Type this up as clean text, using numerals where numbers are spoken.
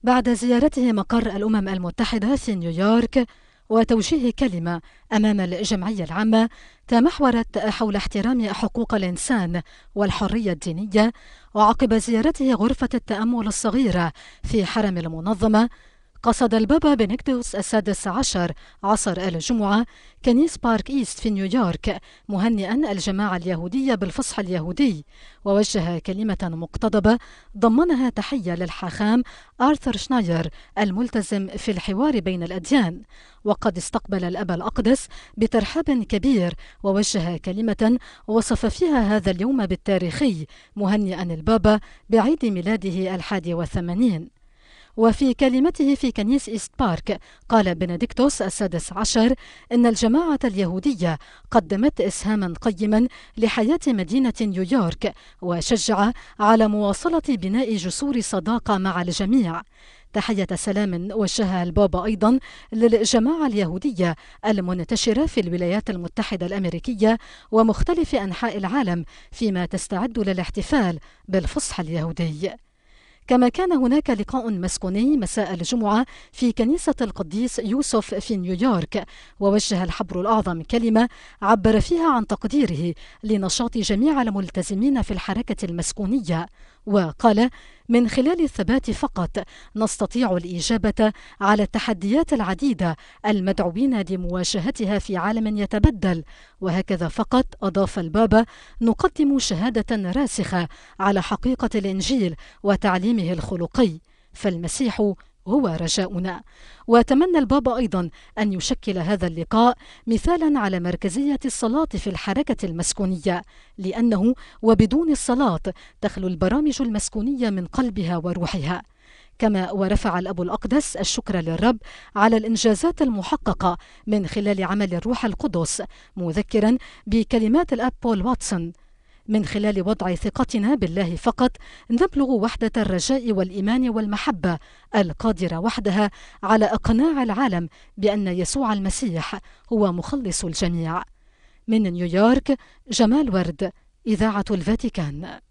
بعد زيارته مقر الأمم المتحدة في نيويورك وتوجيه كلمة أمام الجمعية العامة تمحورت حول احترام حقوق الإنسان والحرية الدينية، وعقب زيارته غرفة التأمل الصغيرة في حرم المنظمة، قصد البابا بنديكتوس السادس عشر عصر الجمعة كنيس بارك إيست في نيويورك مهنئا الجماعة اليهودية بالفصح اليهودي، ووجه كلمة مقتضبة ضمنها تحية للحاخام آرثر شناير الملتزم في الحوار بين الأديان. وقد استقبل الأب الأقدس بترحاب كبير ووجه كلمة وصف فيها هذا اليوم بالتاريخي مهنئا البابا بعيد ميلاده 81. وفي كلمته في كنيس إيست بارك قال بنديكتوس السادس عشر إن الجماعة اليهودية قدمت إسهاما قيما لحياة مدينة نيويورك، وشجع على مواصلة بناء جسور صداقة مع الجميع. تحية سلام وجهها البابا أيضا للجماعة اليهودية المنتشرة في الولايات المتحدة الأمريكية ومختلف أنحاء العالم فيما تستعد للاحتفال بالفصح اليهودي. كما كان هناك لقاء مسكوني مساء الجمعة في كنيسة القديس يوسف في نيويورك، ووجه الحبر الأعظم كلمة عبر فيها عن تقديره لنشاط جميع الملتزمين في الحركة المسكونية، وقال: من خلال الثبات فقط نستطيع الإجابة على التحديات العديدة المدعوين لمواجهتها في عالم يتبدل. وهكذا فقط، أضاف البابا، نقدم شهادة راسخة على حقيقة الإنجيل وتعليمه الخلقي، فالمسيح هو رجاؤنا. وتمنى البابا أيضا أن يشكل هذا اللقاء مثالا على مركزية الصلاة في الحركة المسكونية، لأنه وبدون الصلاة تخلو البرامج المسكونية من قلبها وروحها. كما ورفع الأب الأقدس الشكر للرب على الإنجازات المحققة من خلال عمل الروح القدس، مذكرا بكلمات الأب بول واتسون: من خلال وضع ثقتنا بالله فقط نبلغ وحدة الرجاء والإيمان والمحبة القادرة وحدها على إقناع العالم بأن يسوع المسيح هو مخلص الجميع. من نيويورك، جمال ورد، إذاعة الفاتيكان.